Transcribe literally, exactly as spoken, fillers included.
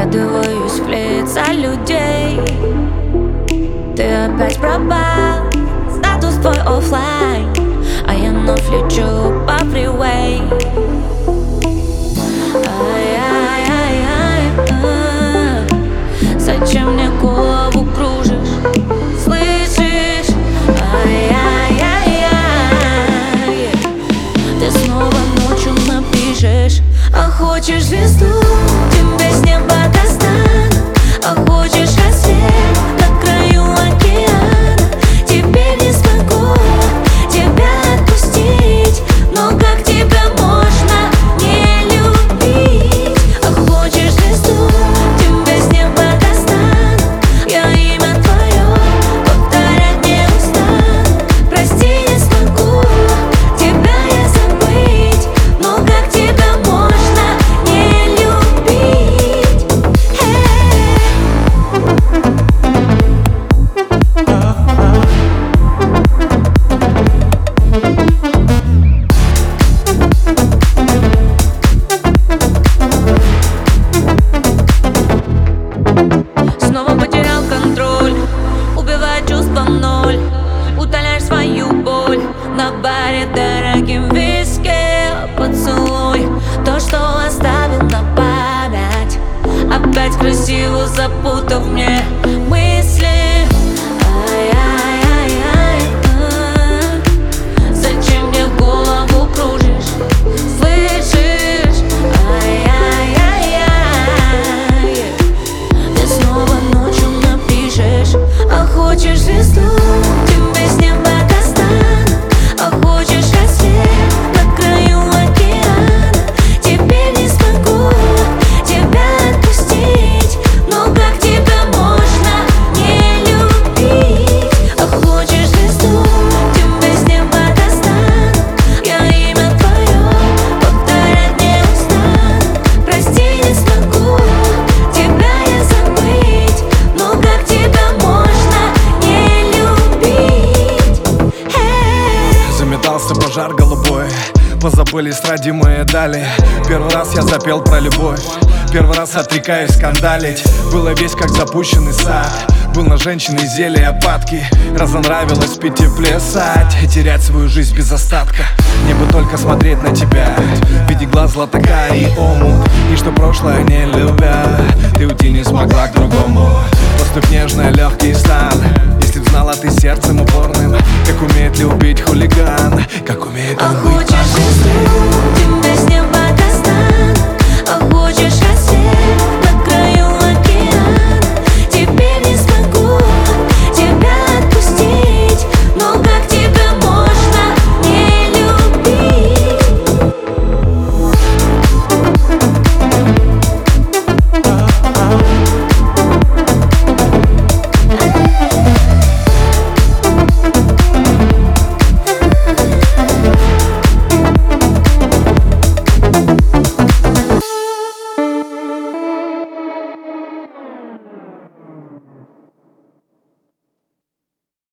Вглядываюсь в лица людей. Ты опять пропал, статус твой оффлайн, а я вновь лечу по фривей. Ай-яй-яй-яй, зачем мне голову кружишь? Слышишь? Ай-яй-яй-яй, ты снова ночью напишешь. А хочешь звезду, тебе с неба достану. А хочешь рассвет на краю океана. Теперь не смогу тебя отпустить, но как тебя можно не любить? А хочешь звезду, тебе с неба достану. Я имя твое повторять не устану. Прости, не смогу тебя я забыть, но как тебя можно не любить? Снова потерял контроль, убивая чувства в ноль. Утоляешь свою боль на баре дорогим виски. Поцелуй то, что оставил на память, опять красиво запутав мне мысли. Ай-яй-яй-яй, зачем мне голову кружишь? Слышишь? Ай-яй-яй-яй, ты снова ночью напишешь. А хочешь звезду, тебе с неба достану. А хочешь рассвет на краю океана. Теперь не смогу тебя отпустить, но как тебя можно не любить? А хочешь звезду, тебе с неба достану. Я имя твое повторять не устану. Прости, не смогу тебя я забыть, но как тебя можно не любить? Заметался пожар голубой, позабылись родимые дали. Первый раз я запел про любовь, первый раз отрекаюсь скандалить. Было весь как запущенный сад, был на женщине зелье опадки. Разонравилось пить и плясать, и терять свою жизнь без остатка. Мне бы только смотреть на тебя, видеть глаз златока и омут. И что прошлое не любя, ты уйти не смогла к другому.